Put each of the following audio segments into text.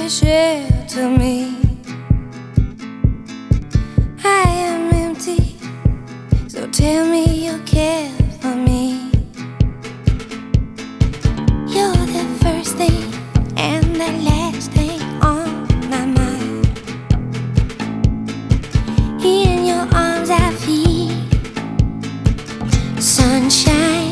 shelter me. I am empty, so tell me you care for me. You're the first thing and the last thing on my mind. In your arms I feel sunshine.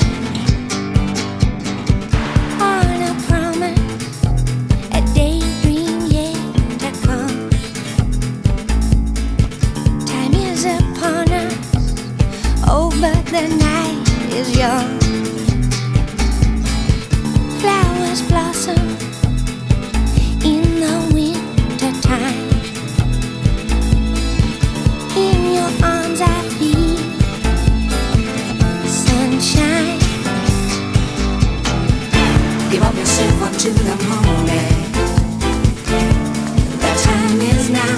On a promise, a daydream yet to come. Time is upon us, oh, but the night is young. Flowers blossom in the winter time. In your arms I feel sunshine. Give up yourself unto the moment. The time is now.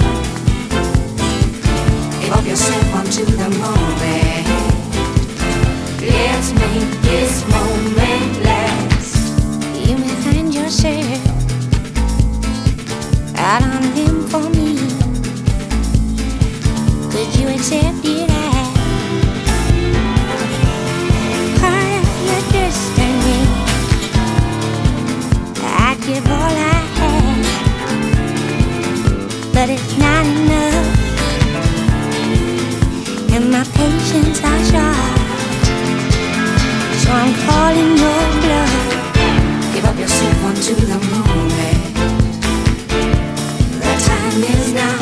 Give up yourself unto the moment. Let's make this moment last. You may find yourself out on a limb for me. Could you accept it as part of your destiny? I'd give all I have, but it's not enough, and my patience are short. So I'm calling your bluff. Give up yourself unto the moment. The time is now.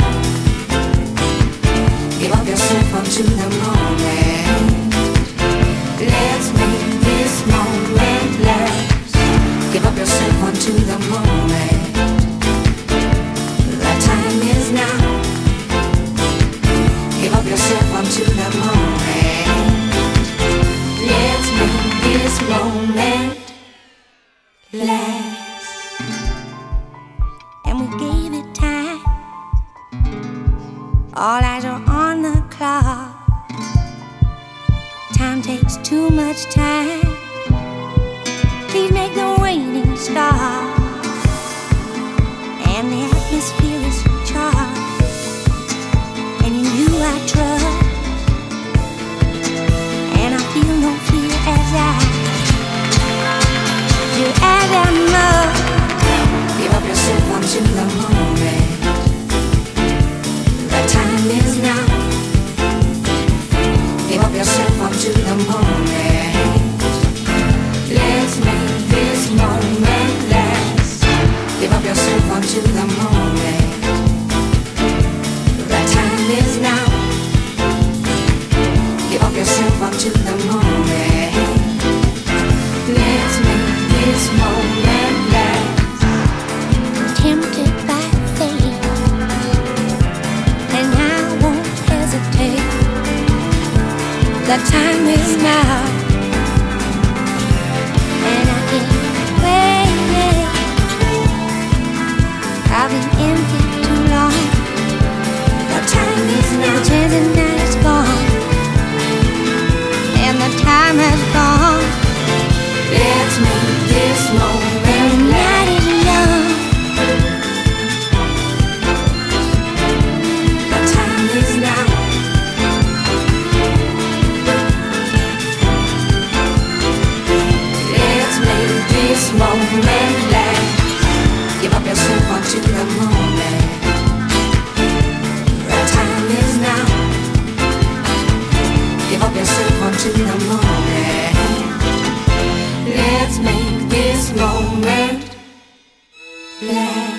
Give up yourself unto the moment. Let's make this moment last. Give up yourself unto the moment. The time is now. Give up yourself unto the moment. Let's make this moment last. And we gave it time. All eyes are on the clock. Time takes too much time. Please make the waiting stop. And the atmosphere is charged, and in you I trust, and I feel no fear as I do as I must. Give up yourself unto the moment. The time is now. Give up yourself unto the moment. Let's make this moment last. Give up yourself unto the moment. The time is now. Give up yourself unto the moment. Let's make this moment last. Tempted by fate, and I won't hesitate. The time is now, and I can't wait. I've been empty too long. The time is now. The chance and night is gone, and the time has gone. Let's make this And the moment night last. is young. The time is now. Let's make this moment last. Give up yourself unto the moment. The time is now. Give up yourself unto the moment. Let's make this moment last.